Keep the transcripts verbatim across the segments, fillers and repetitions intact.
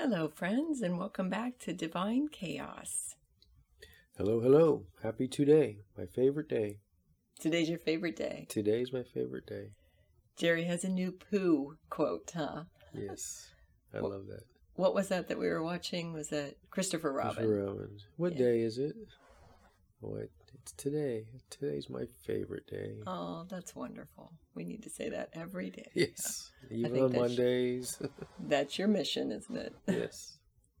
Hello, friends, and welcome back to Divine Chaos. Hello, hello. Happy today, my favorite day. Today's your favorite day. Today's my favorite day. Jerry has a new poo quote, huh? Yes, I What- love that. What was that that we were watching? Was that Christopher Robin? Christopher Robin. What Yeah. day is it? Oh, it, it's today. Today's my favorite day. Oh, that's wonderful. We need to say that every day. Yes, even think on that sh- Mondays. That's your mission, isn't it? Yes.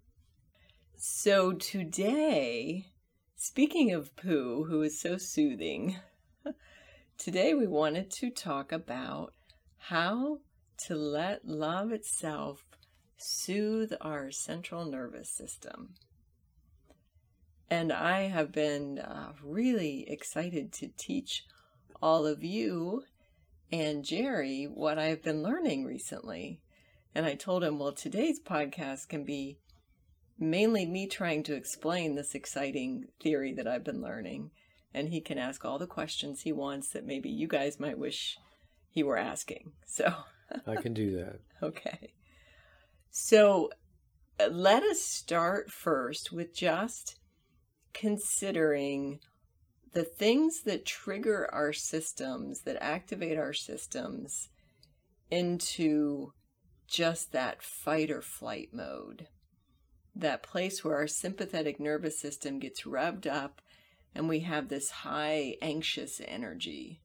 So today, speaking of poo, who is so soothing, today we wanted to talk about how to let love itself soothe our central nervous system. And I have been uh, really excited to teach all of you and Jerry what I've been learning recently. And I told him, well, today's podcast can be mainly me trying to explain this exciting theory that I've been learning. And he can ask all the questions he wants that maybe you guys might wish he were asking. So, I can do that. okay. So uh, let us start first with just considering the things that trigger our systems, that activate our systems into just that fight or flight mode. That place where our sympathetic nervous system gets revved up and we have this high anxious energy.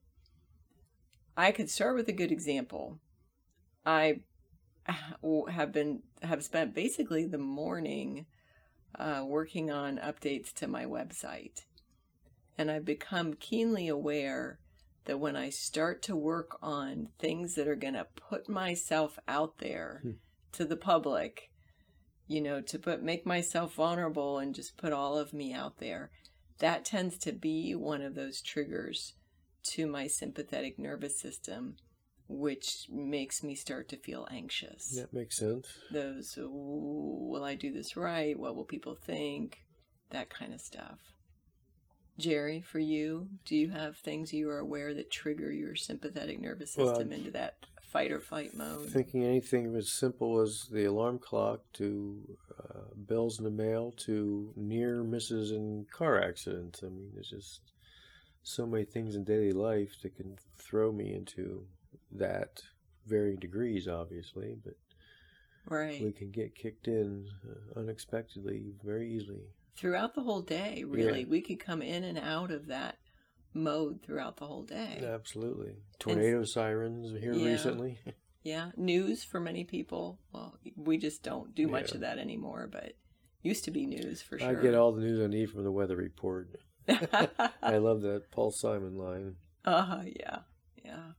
I could start with a good example. I have been have spent basically the morning uh, working on updates to my website, and I've become keenly aware that when I start to work on things that are going to put myself out there Hmm. to the public, you know, to put make myself vulnerable and just put all of me out there, that tends to be one of those triggers to my sympathetic nervous system, which makes me start to feel anxious. That makes sense. Those, "Ooh, will I do this right? What will people think?" That kind of stuff. Jerry, for you, do you have things you are aware that trigger your sympathetic nervous Well, system into that fight or flight mode? Thinking anything as simple as the alarm clock to uh, bills in the mail to near misses in car accidents. I mean, there's just so many things in daily life that can throw me into that, varying degrees, obviously, but Right. we can get kicked in uh, unexpectedly very easily. Throughout the whole day, really. Yeah. We could come in and out of that mode throughout the whole day. Absolutely. Tornado sirens here Yeah. recently. Yeah, news for many people. Well, we just don't do much Yeah. of that anymore, but used to be news for sure. I get all the news I need from the weather report. I love that Paul Simon line. Uh-huh, yeah, yeah.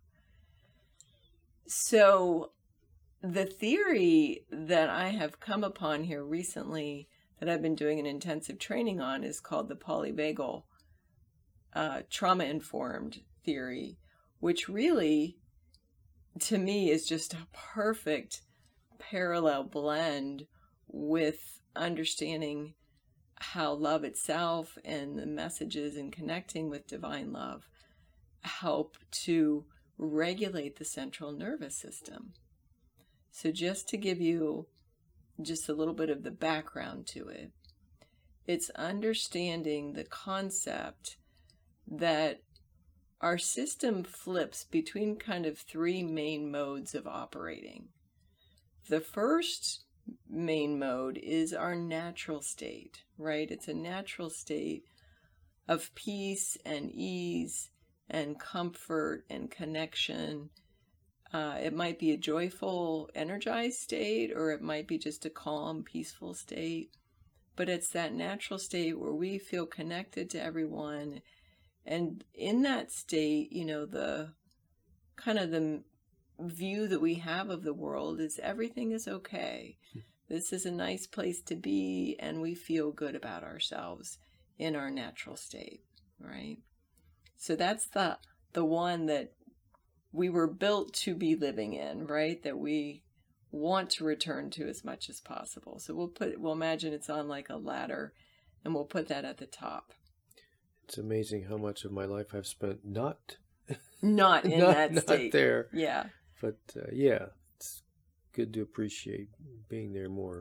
So the theory that I have come upon here recently that I've been doing an intensive training on is called the polyvagal uh, trauma-informed theory, which really, to me, is just a perfect parallel blend with understanding how love itself and the messages and connecting with divine love help to regulate the central nervous system. So just to give you just a little bit of the background to it, it's understanding the concept that our system flips between kind of three main modes of operating. The first main mode is our natural state, right? It's a natural state of peace and ease and comfort and connection. Uh, it might be a joyful, energized state, or it might be just a calm, peaceful state. But it's that natural state where we feel connected to everyone. And in that state, you know, the kind of the view that we have of the world is everything is okay. This is a nice place to be, and we feel good about ourselves in our natural state, right? So that's the the one that we were built to be living in, right? That we want to return to as much as possible. So we'll put we'll imagine it's on like a ladder, and we'll put that at the top. It's amazing how much of my life I've spent not Not in not, that not state. there. Yeah. But uh, yeah, it's good to appreciate being there more.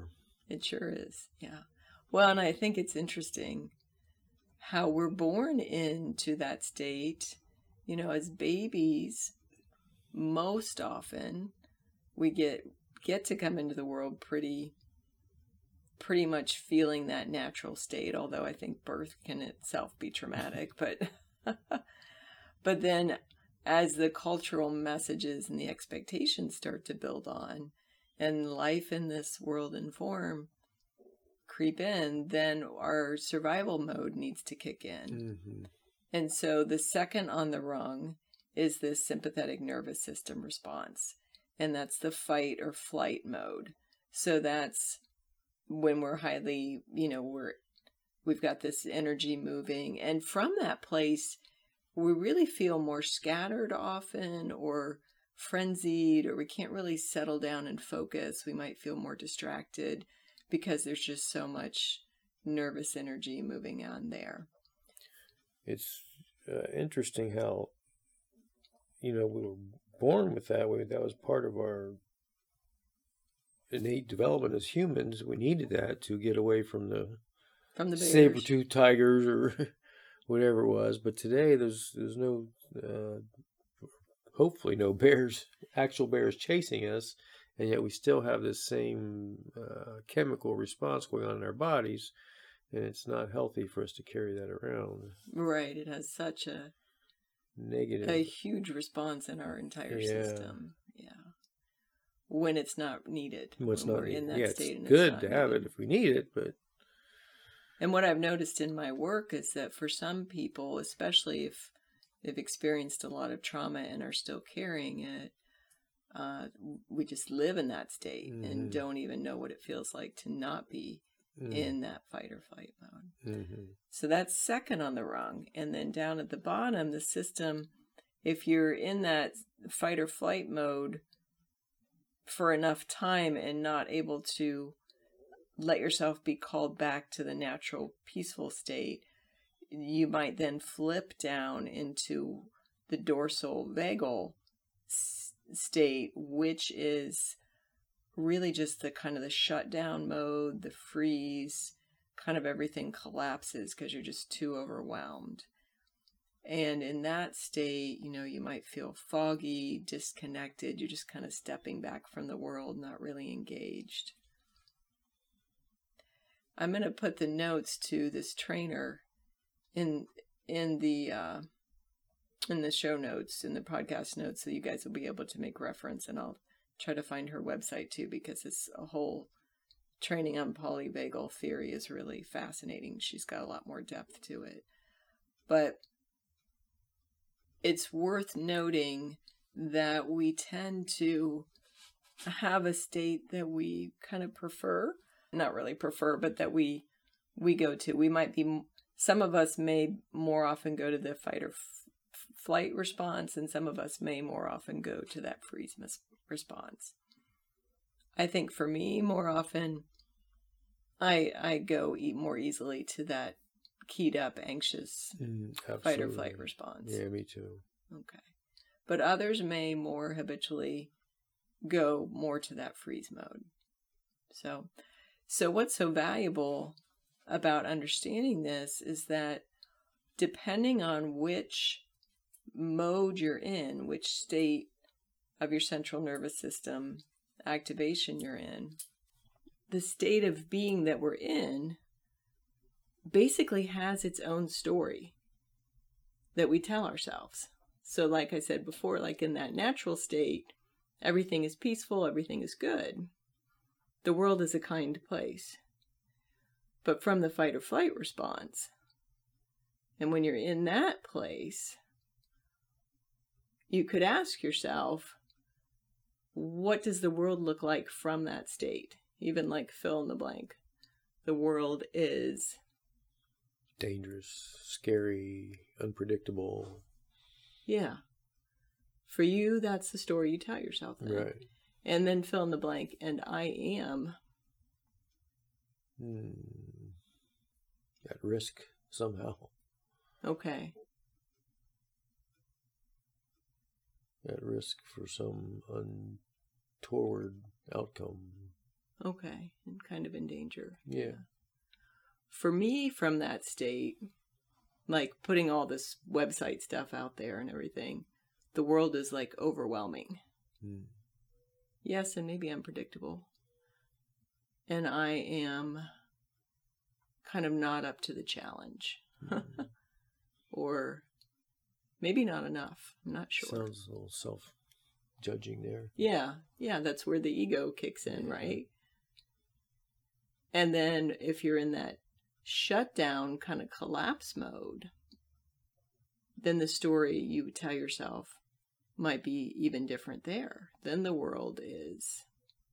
It sure is. Yeah. Well, and I think it's interesting how we're born into that state. You know, as babies, most often we get get to come into the world pretty pretty much feeling that natural state, although I think birth can itself be traumatic, but but then as the cultural messages and the expectations start to build on and life in this world and form creep in, then our survival mode needs to kick in. Mm-hmm. And so the second on the rung is this sympathetic nervous system response, and that's the fight or flight mode. So that's when we're highly, you know, we're we've got this energy moving, and from that place we really feel more scattered often, or frenzied, or we can't really settle down and focus. We might feel more distracted because there's just so much nervous energy moving on there. It's uh, interesting how, you know, we were born with that. We, that was part of our innate development as humans. We needed that to get away from the, from the saber-tooth tigers or whatever it was. But today there's there's no, uh, hopefully no bears, actual bears chasing us, and yet we still have this same uh, chemical response going on in our bodies, and it's not healthy for us to carry that around. Right. It has such a negative, a huge response in our entire yeah. system. Yeah. When it's not needed. When it's when not we're in that yeah, state. It's and good it's to not have needed. it if we need it, but. And what I've noticed in my work is that for some people, especially if they've experienced a lot of trauma and are still carrying it, uh, we just live in that state mm-hmm. and don't even know what it feels like to not be mm-hmm. in that fight or flight mode. Mm-hmm. So that's second on the rung. And then down at the bottom, the system, if you're in that fight or flight mode for enough time and not able to let yourself be called back to the natural peaceful state, you might then flip down into the dorsal vagal s- state, which is really just the kind of the shutdown mode, the freeze, kind of everything collapses because you're just too overwhelmed. And in that state, you know, you might feel foggy, disconnected. You're just kind of stepping back from the world, not really engaged. I'm going to put the notes to this trainer in in the uh, in the show notes, in the podcast notes, so you guys will be able to make reference, and I'll try to find her website too, because it's a whole training on polyvagal theory is really fascinating. She's got a lot more depth to it. But it's worth noting that we tend to have a state that we kind of prefer. Not really prefer, but that we we go to. We might be, some of us may more often go to the fight or f- flight response, and some of us may more often go to that freeze mis- response. I think for me, more often, I I go eat more easily to that keyed up, anxious mm, fight or flight response. Yeah, me too. Okay. But others may more habitually go more to that freeze mode. So... So what's so valuable about understanding this is that depending on which mode you're in, which state of your central nervous system activation you're in, the state of being that we're in basically has its own story that we tell ourselves. So like I said before, like in that natural state, everything is peaceful, everything is good. The world is a kind place. But from the fight or flight response, and when you're in that place, you could ask yourself, what does the world look like from that state? Even like fill in the blank. The world is dangerous, scary, unpredictable. Yeah. For you, that's the story you tell yourself then. Right. And then fill in the blank, and I am hmm. at risk somehow. Okay. At risk for some untoward outcome. Okay. And kind of in danger. Yeah. Yeah. For me, from that state, like putting all this website stuff out there and everything, the world is like overwhelming. Mm. Yes, and maybe unpredictable. And I am kind of not up to the challenge. Mm. Or maybe not enough. I'm not sure. Sounds a little self-judging there. Yeah, yeah, that's where the ego kicks in, right? And then if you're in that shutdown kind of collapse mode, then the story you tell yourself might be even different there. Then the world is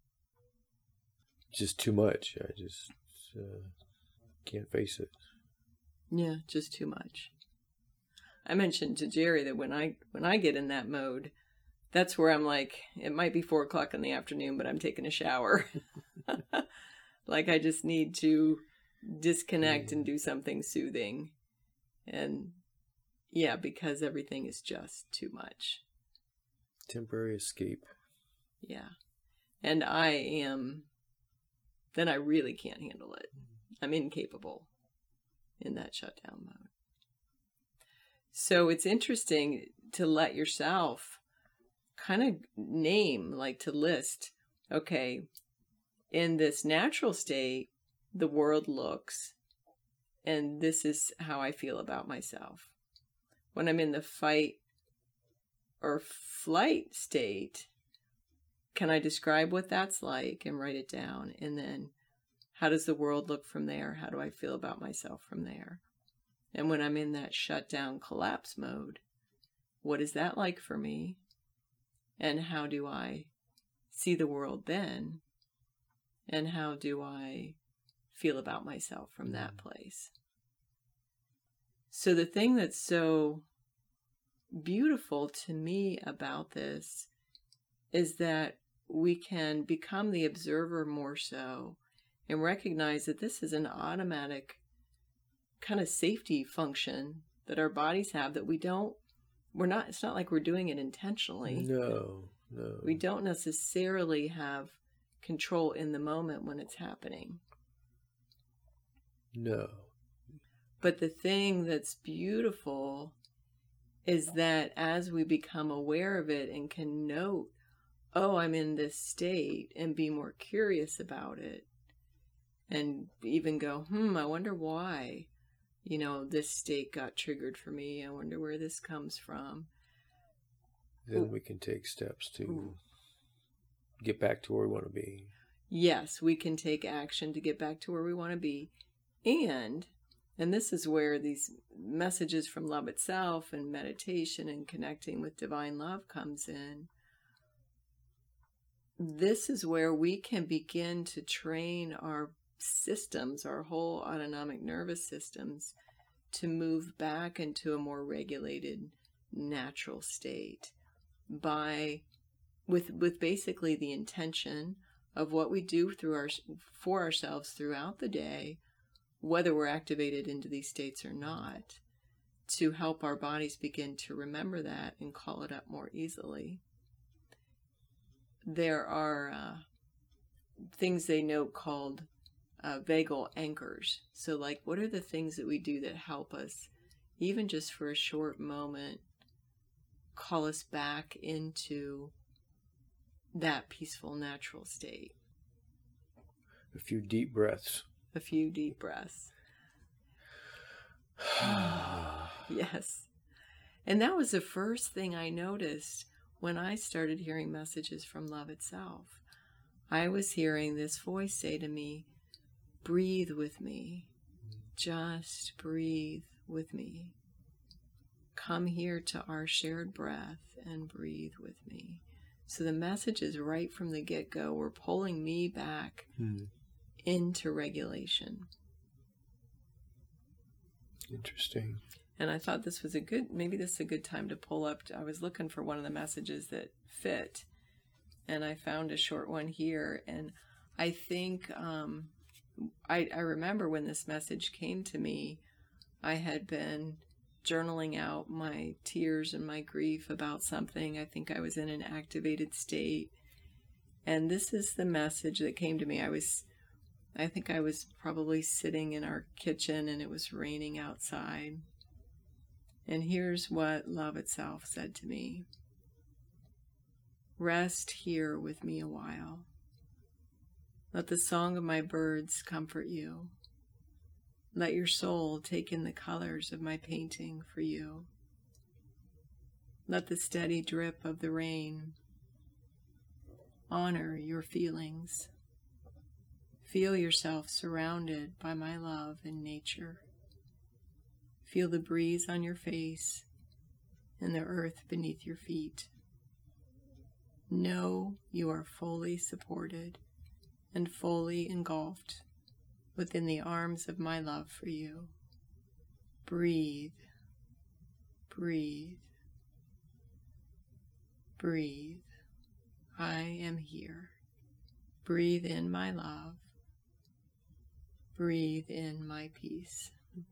just too much. I just uh, can't face it. Yeah, just too much. I mentioned to Jerry that when I when I get in that mode, that's where I'm like, it might be four o'clock in the afternoon, but I'm taking a shower. Like I just need to disconnect and do something soothing. And yeah, because everything is just too much. Temporary escape. Yeah. And I am, then I really can't handle it. I'm incapable in that shutdown mode. So it's interesting to let yourself kind of name, like to list, okay, in this natural state, the world looks, and this is how I feel about myself. When I'm in the fight or flight state, can I describe what that's like and write it down? And then how does the world look from there? How do I feel about myself from there? And when I'm in that shutdown collapse mode, what is that like for me? And how do I see the world then? And how do I feel about myself from that place? So the thing that's so beautiful to me about this is that we can become the observer more so and recognize that this is an automatic kind of safety function that our bodies have that we don't, we're not, it's not like we're doing it intentionally. No, no. We don't necessarily have control in the moment when it's happening. No. But the thing that's beautiful is that as we become aware of it and can note, oh, I'm in this state, and be more curious about it, and even go, hmm, I wonder why, you know, this state got triggered for me. I wonder where this comes from. Then we can take steps to get back to where we want to be. Yes, we can take action to get back to where we want to be. And, and this is where these messages from love itself and meditation and connecting with divine love comes in. This is where we can begin to train our systems, our whole autonomic nervous systems, to move back into a more regulated, natural state by, with with basically the intention of what we do through our for ourselves throughout the day, whether we're activated into these states or not, to help our bodies begin to remember that and call it up more easily. There are uh, things they note called uh, vagal anchors. So like, what are the things that we do that help us, even just for a short moment, call us back into that peaceful, natural state? A few deep breaths. A few deep breaths. Yes. And that was the first thing I noticed when I started hearing messages from love itself. I was hearing this voice say to me, breathe with me. Just breathe with me. Come here to our shared breath and breathe with me. So the messages right from the get-go were pulling me back hmm. into regulation. Interesting. And I thought this was a good, maybe this is a good time to pull up. I was looking for one of the messages that fit, and I found a short one here. And I think, um, I, I remember when this message came to me, I had been journaling out my tears and my grief about something. I think I was in an activated state. And this is the message that came to me. I was, I think I was probably sitting in our kitchen and it was raining outside. And here's what love itself said to me. Rest here with me a while. Let the song of my birds comfort you. Let your soul take in the colors of my painting for you. Let the steady drip of the rain honor your feelings. Feel yourself surrounded by my love in nature. Feel the breeze on your face and the earth beneath your feet. Know you are fully supported and fully engulfed within the arms of my love for you. Breathe, breathe, breathe. I am here. Breathe in my love. Breathe in my peace.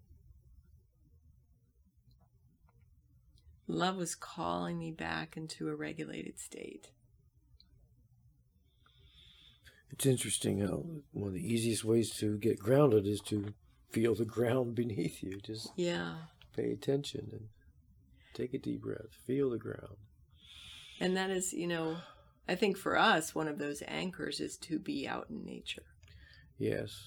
Love was calling me back into a regulated state. It's interesting how one of the easiest ways to get grounded is to feel the ground beneath you. Just yeah. pay attention and take a deep breath. Feel the ground. And that is, you know, I think for us, one of those anchors is to be out in nature. Yes.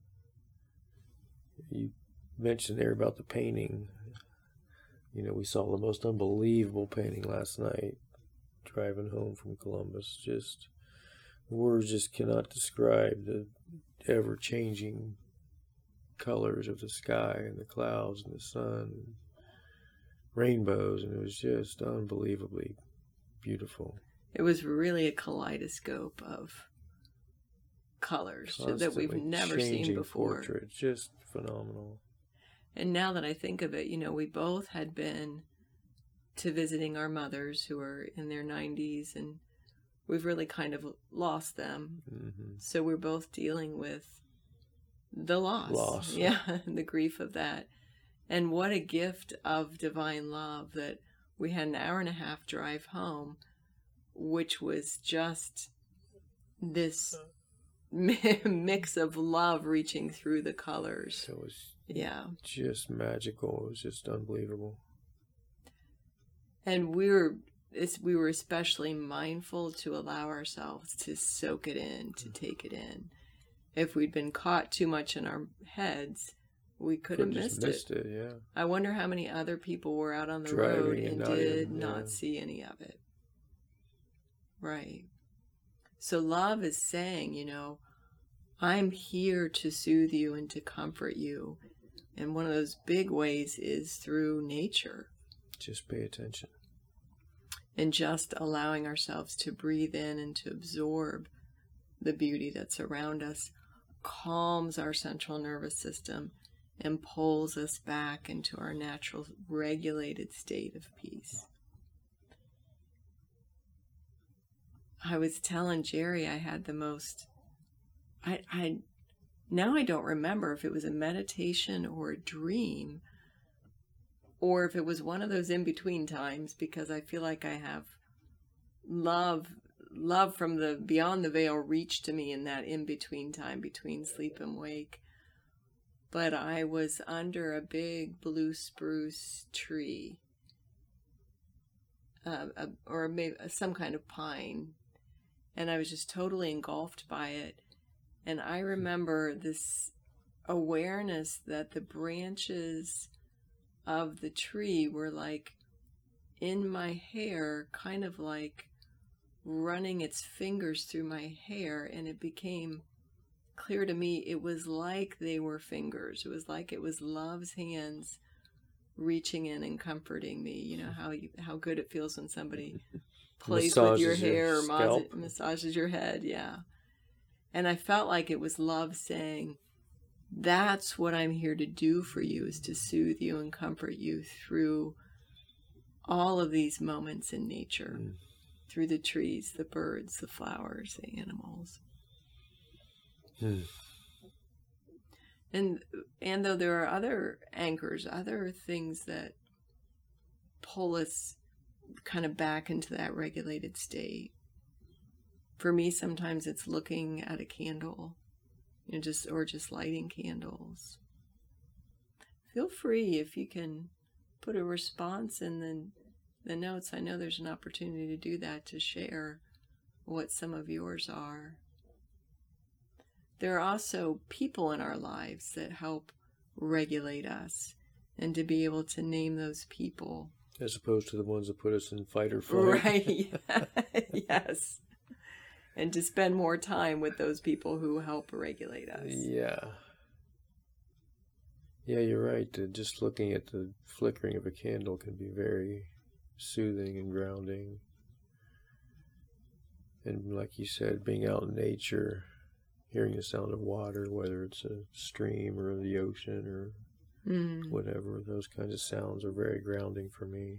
You mentioned there about the painting. You know, we saw the most unbelievable painting last night, driving home from Columbus. Just, words just cannot describe the ever-changing colors of the sky and the clouds and the sun, and rainbows, and it was just unbelievably beautiful. It was really a kaleidoscope of colors Constantly that we've never seen before. Portrait, just phenomenal. And now that I think of it, you know, we both had been to visiting our mothers who are in their nineties, and we've really kind of lost them. Mm-hmm. So we're both dealing with the loss. Loss. Yeah, the grief of that. And what a gift of divine love that we had an hour and a half drive home, which was just this mix of love reaching through the colors. It was yeah, just magical. It was just unbelievable. And we were it's, we were especially mindful to allow ourselves to soak it in, to take it in. If we'd been caught too much in our heads, we could have missed, missed it. it. Yeah. I wonder how many other people were out on the Driving road and, and not did even, not yeah. see any of it. Right. So love is saying, you know, I'm here to soothe you and to comfort you. And one of those big ways is through nature. Just pay attention. And just allowing ourselves to breathe in and to absorb the beauty that's around us calms our central nervous system and pulls us back into our natural regulated state of peace. I was telling Jerry I had the most, I, I, now I don't remember if it was a meditation or a dream, or if it was one of those in-between times, because I feel like I have love, love from the beyond the veil reached to me in that in-between time between sleep and wake. But I was under a big blue spruce tree, uh, a, or maybe some kind of pine, and I was just totally engulfed by it. And I remember this awareness that the branches of the tree were like in my hair, kind of like running its fingers through my hair, and it became clear to me it was like they were fingers. It was like it was love's hands reaching in and comforting me. You know how you, how good it feels when somebody plays with your hair or mas- massages your head. Yeah. And I felt like it was love saying, that's what I'm here to do for you, is to soothe you and comfort you through all of these moments in nature, mm. through the trees, the birds, the flowers, the animals. Mm. And and though there are other anchors, other things that pull us kind of back into that regulated state, For me, sometimes it's looking at a candle, you know, just or just lighting candles. Feel free if you can put a response in the, the notes. I know there's an opportunity to do that, to share what some of yours are. There are also people in our lives that help regulate us, and to be able to name those people. As opposed to the ones that put us in fight or flight. Right. Yes. And to spend more time with those people who help regulate us. Yeah. Yeah, you're right. Uh, Just looking at the flickering of a candle can be very soothing and grounding. And like you said, being out in nature, hearing the sound of water, whether it's a stream or the ocean or mm. whatever, those kinds of sounds are very grounding for me.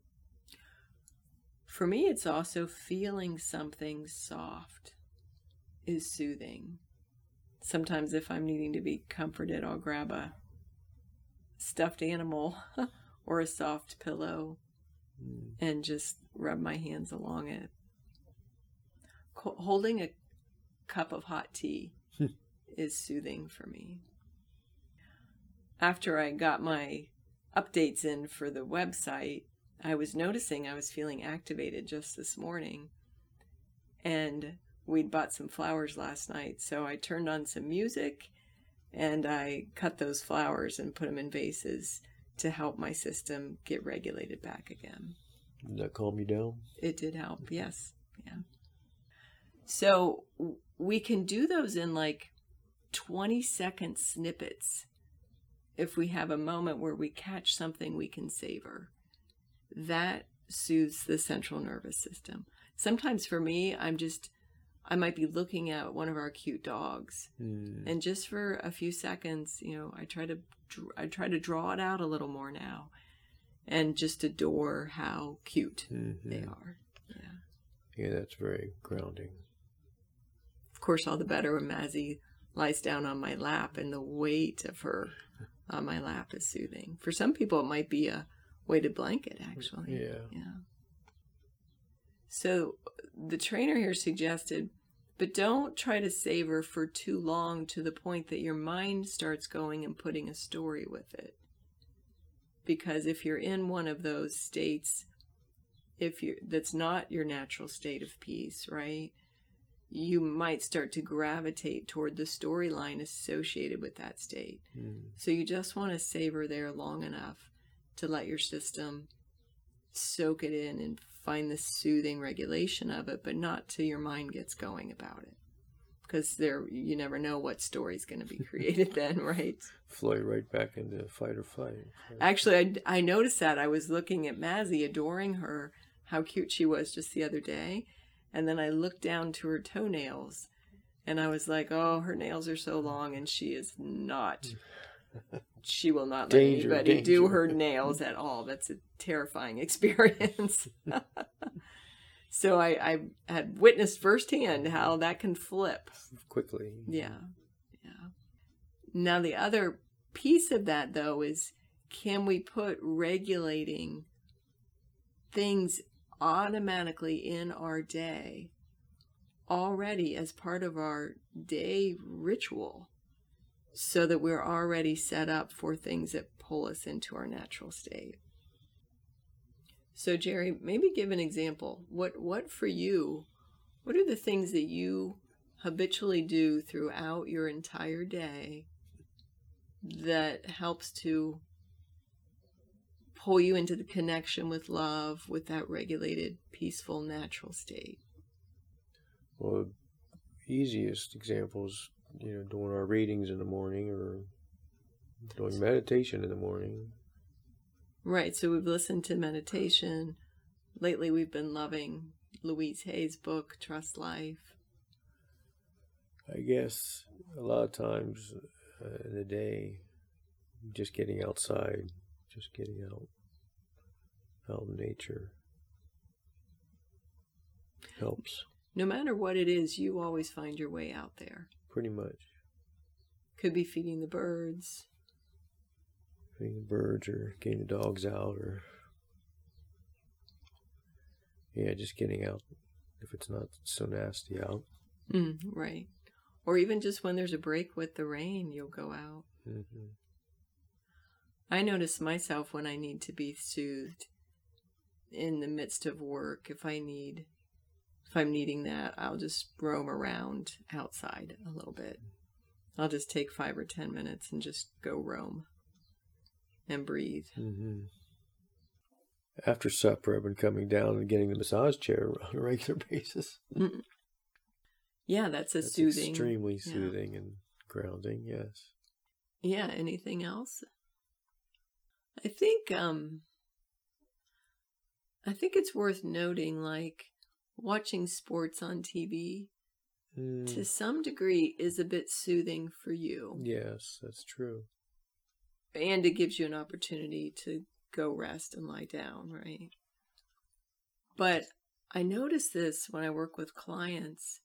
For me, it's also feeling something soft is soothing. Sometimes if I'm needing to be comforted, I'll grab a stuffed animal or a soft pillow mm. and just rub my hands along it. Holding a cup of hot tea is soothing for me. After I got my updates in for the website, I was noticing I was feeling activated just this morning. And we'd bought some flowers last night, so I turned on some music and I cut those flowers and put them in vases to help my system get regulated back again. Did that calm you down? It did help, yes. Yeah. So we can do those in like twenty second snippets if we have a moment where we catch something we can savor. That soothes the central nervous system. Sometimes for me, I'm just, I might be looking at one of our cute dogs, mm. and just for a few seconds, you know, I try to, I try to draw it out a little more now, and just adore how cute mm-hmm. they are. Yeah. Yeah, that's very grounding. Of course, all the better when Mazzy lies down on my lap, and the weight of her on my lap is soothing. For some people, it might be a weighted blanket, actually. Yeah. Yeah. So the trainer here suggested, but don't try to savor for too long to the point that your mind starts going and putting a story with it. Because if you're in one of those states, if you're, that's not your natural state of peace, right? You might start to gravitate toward the storyline associated with that state. Mm. So you just want to savor there long enough to let your system soak it in and find the soothing regulation of it, but not till your mind gets going about it. Because there, you never know what story's going to be created then, right? Fly right back into fight or flight. Actually, I, I noticed that. I was looking at Mazzy, adoring her, how cute she was just the other day. And then I looked down to her toenails, and I was like, oh, her nails are so long, and she is not, she will not let danger, anybody danger. do her nails at all. That's a terrifying experience. So I, I had witnessed firsthand how that can flip. Quickly. Yeah, yeah. Now the other piece of that, though, is can we put regulating things automatically in our day already as part of our day ritual so that we're already set up for things that pull us into our natural state. So Jerry, maybe give an example. What what for you, what are the things that you habitually do throughout your entire day that helps to pull you into the connection with love, with that regulated, peaceful, natural state? Well, the easiest example is, you know, doing our readings in the morning or doing meditation in the morning. Right, so we've listened to meditation. Lately we've been loving Louise Hay's book, Trust Life. I guess a lot of times uh, in the day, just getting outside, just getting out, out in nature helps. No matter what it is, you always find your way out there. Pretty much. Could be feeding the birds. Feeding the birds or getting the dogs out or, yeah, just getting out if it's not so nasty out. Mm, right. Or even just when there's a break with the rain, you'll go out. Mm-hmm. I notice myself when I need to be soothed in the midst of work. If I need, if I'm needing that, I'll just roam around outside a little bit. I'll just take five or ten minutes and just go roam and breathe. Mm-hmm. After supper, I've been coming down and getting the massage chair on a regular basis. Mm-mm. Yeah, that's a that's soothing. Extremely yeah. soothing and grounding, yes. Yeah, anything else? I think um I think it's worth noting, like, watching sports on T V Mm. to some degree is a bit soothing for you. Yes, that's true. And it gives you an opportunity to go rest and lie down, right? But I notice this when I work with clients.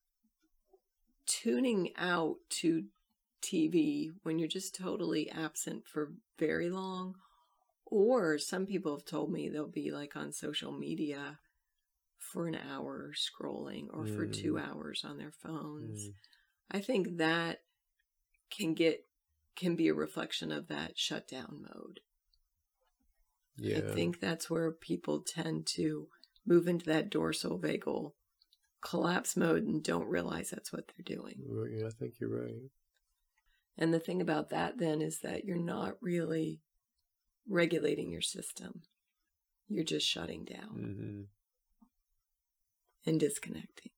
Tuning out to T V when you're just totally absent for very long, or some people have told me they'll be like on social media for an hour scrolling, or mm. for two hours on their phones. Mm. I think that can get can be a reflection of that shutdown mode. Yeah. I think that's where people tend to move into that dorsal vagal collapse mode and don't realize that's what they're doing. Yeah, I think you're right. And the thing about that then is that you're not really regulating your system. You're just shutting down mm-hmm. and disconnecting.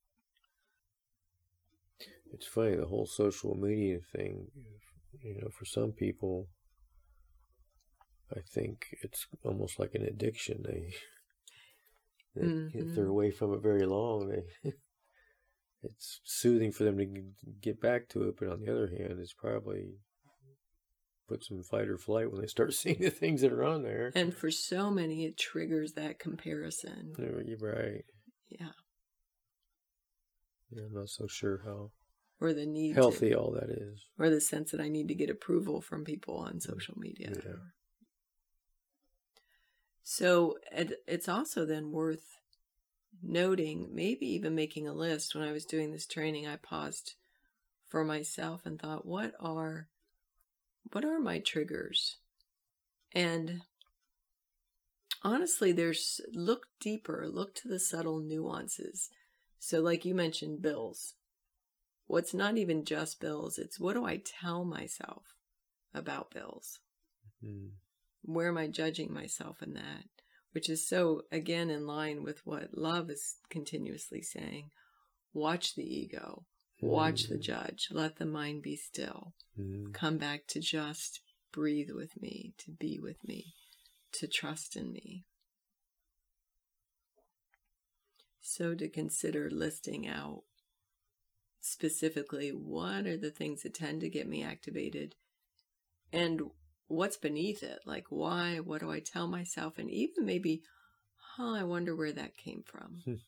It's funny, the whole social media thing, you know, for some people, I think it's almost like an addiction. They They, mm-hmm. If they're away from it very long, they, it's soothing for them to get back to it. But on the other hand, it's probably puts them in fight or flight when they start seeing the things that are on there. And for so many, it triggers that comparison. You're right. Yeah. Yeah, I'm not so sure how or the need healthy to, all that is. Or the sense that I need to get approval from people on social media. Yeah. So it's also then worth noting, maybe even making a list. When I was doing this training, I paused for myself and thought, what are, what are my triggers? And honestly, there's, look deeper, look to the subtle nuances. So like you mentioned, bills. What's not even just bills, it's what do I tell myself about bills? Mm-hmm. Where am I judging myself in that? Which is so, again, in line with what love is continuously saying. Watch the ego. Watch mm-hmm. the judge. Let the mind be still. Mm-hmm. Come back to just breathe with me, to be with me, to trust in me. So to consider listing out specifically what are the things that tend to get me activated and what's beneath it, like why, what do I tell myself, and even maybe, huh, I wonder where that came from. Hmm.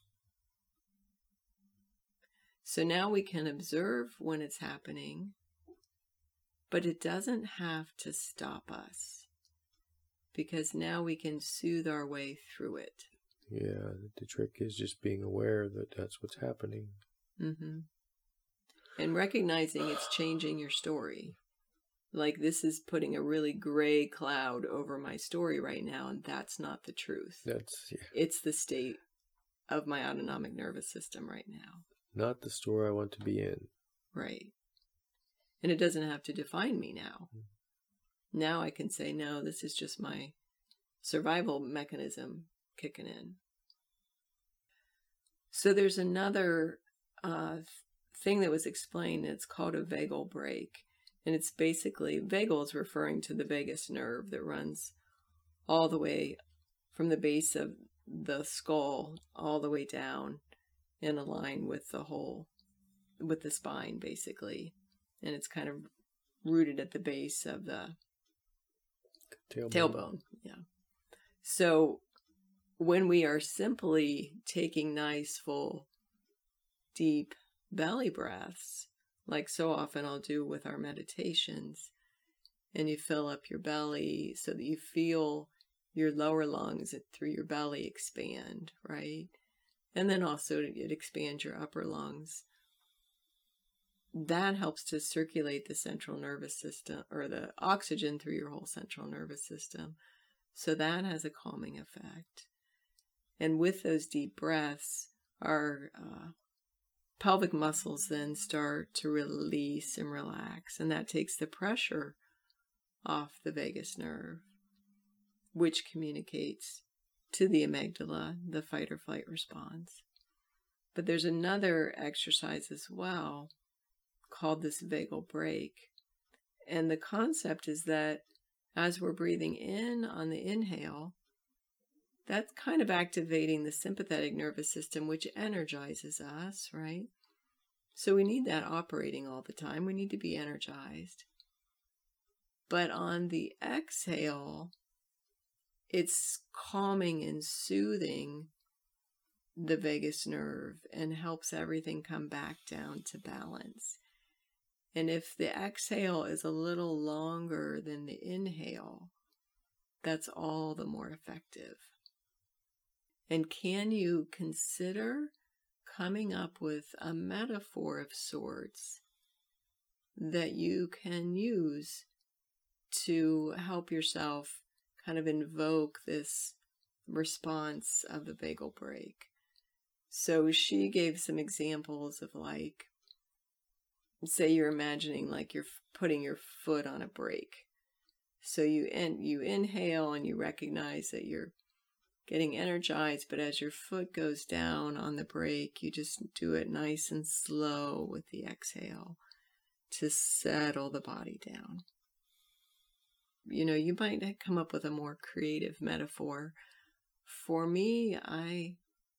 So now we can observe when it's happening, but it doesn't have to stop us, because now we can soothe our way through it. Yeah, the trick is just being aware that that's what's happening. Mm-hmm. And recognizing it's changing your story. Like, this is putting a really gray cloud over my story right now, and that's not the truth. That's yeah. It's the state of my autonomic nervous system right now. Not the story I want to be in. Right. And it doesn't have to define me now. Mm-hmm. Now I can say, no, this is just my survival mechanism kicking in. So there's another uh, thing that was explained. It's called a vagal break. And it's basically, vagal is referring to the vagus nerve that runs all the way from the base of the skull all the way down in a line with the whole, with the spine, basically. And it's kind of rooted at the base of the tailbone. tailbone. Yeah. So when we are simply taking nice, full, deep belly breaths, like so often I'll do with our meditations, and you fill up your belly so that you feel your lower lungs through your belly expand, right? And then also it expands your upper lungs. That helps to circulate the central nervous system, or the oxygen through your whole central nervous system. So that has a calming effect. And with those deep breaths, our uh, pelvic muscles then start to release and relax. And that takes the pressure off the vagus nerve, which communicates to the amygdala, the fight or flight response. But there's another exercise as well called this vagal break. And the concept is that as we're breathing in on the inhale, that's kind of activating the sympathetic nervous system, which energizes us, right? So we need that operating all the time. We need to be energized. But on the exhale, it's calming and soothing the vagus nerve and helps everything come back down to balance. And if the exhale is a little longer than the inhale, that's all the more effective. And can you consider coming up with a metaphor of sorts that you can use to help yourself kind of invoke this response of the vagal break? So she gave some examples of, like, say you're imagining like you're putting your foot on a brake. So you in, you inhale and you recognize that you're getting energized, but as your foot goes down on the brake, you just do it nice and slow with the exhale to settle the body down. You know, you might come up with a more creative metaphor. For me, I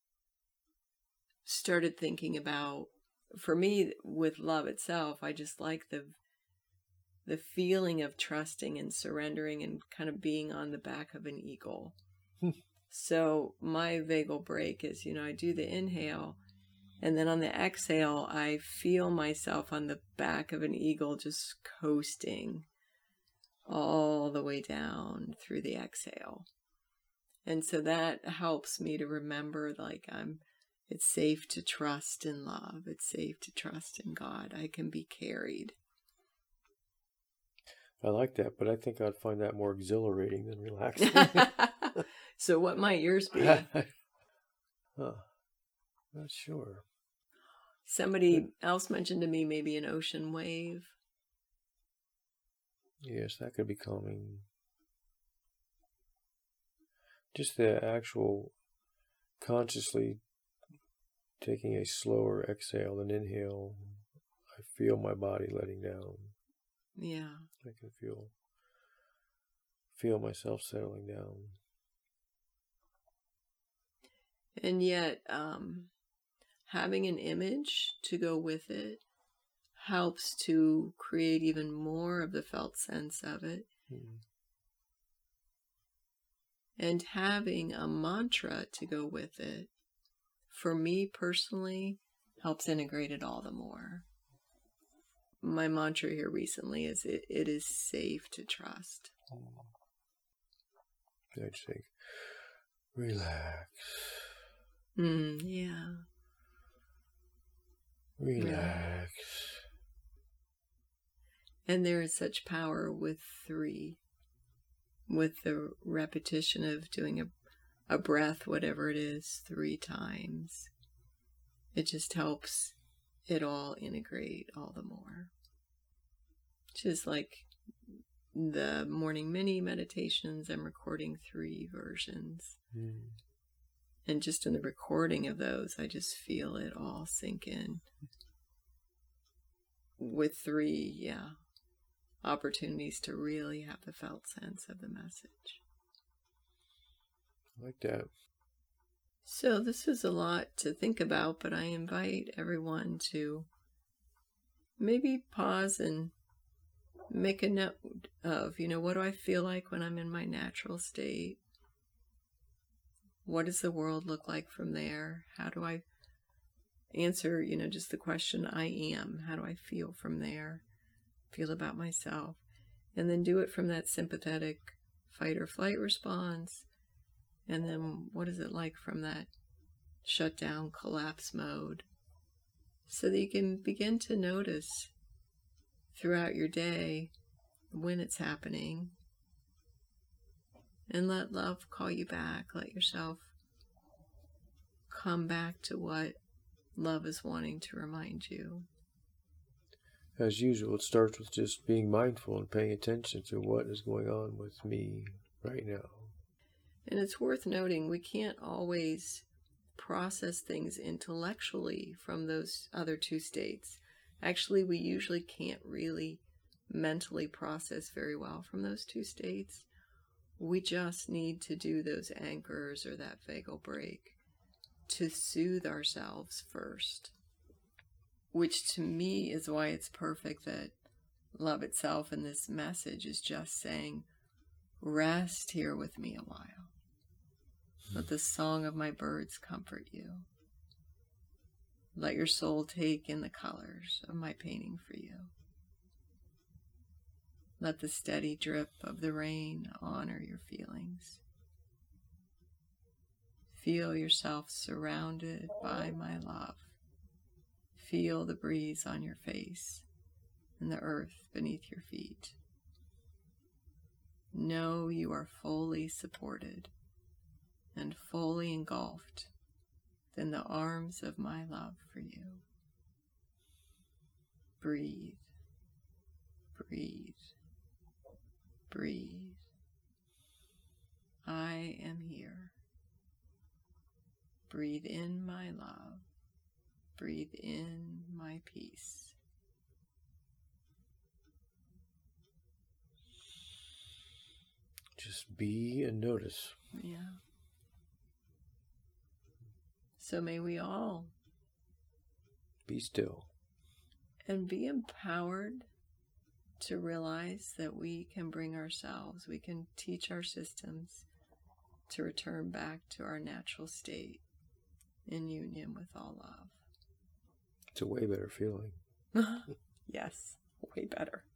started thinking about, for me, with love itself, I just like the the feeling of trusting and surrendering and kind of being on the back of an eagle. So my vagal break is, you know, I do the inhale, and then on the exhale, I feel myself on the back of an eagle just coasting all the way down through the exhale. And so that helps me to remember, like, I'm, it's safe to trust in love. It's safe to trust in God. I can be carried. I like that, but I think I'd find that more exhilarating than relaxing. So what might yours be? Huh. Not sure. Somebody else mentioned to me maybe an ocean wave. Yes, that could be calming. Just the actual consciously taking a slower exhale than inhale. I feel my body letting down. Yeah. I can feel feel myself settling down. And yet, um, having an image to go with it helps to create even more of the felt sense of it. Mm-hmm. And having a mantra to go with it, for me personally, helps integrate it all the more. My mantra here recently is, it, it is safe to trust. I'd say, relax. Mm, yeah. Relax. And there is such power with three, with the repetition of doing a, a breath, whatever it is, three times. It just helps it all integrate all the more. Just like the morning mini meditations, I'm recording three versions. Mm. And just in the recording of those, I just feel it all sink in. With three, yeah, opportunities to really have the felt sense of the message. I like that. So this is a lot to think about, but I invite everyone to maybe pause and make a note of, you know, what do I feel like when I'm in my natural state? What does the world look like from there? How do I answer, you know, just the question, I am. How do I feel from there? Feel about myself. And then do it from that sympathetic fight or flight response. And then what is it like from that shut down, collapse mode, so that you can begin to notice throughout your day when it's happening, and let love call you back. Let yourself come back to what love is wanting to remind you. As usual, it starts with just being mindful and paying attention to what is going on with me right now. And it's worth noting, we can't always process things intellectually from those other two states. Actually, we usually can't really mentally process very well from those two states. We just need to do those anchors or that vagal break to soothe ourselves first, which to me is why it's perfect that love itself in this message is just saying, rest here with me a while. Let the song of my birds comfort you. Let your soul take in the colors of my painting for you. Let the steady drip of the rain honor your feelings. Feel yourself surrounded by my love. Feel the breeze on your face and the earth beneath your feet. Know you are fully supported and fully engulfed in the arms of my love for you. Breathe, breathe, breathe. I am here. Breathe in my love. Breathe in my peace. Just be and notice. Yeah. So may we all be still and be empowered to realize that we can bring ourselves, we can teach our systems to return back to our natural state in union with all love. It's a way better feeling. Yes, way better.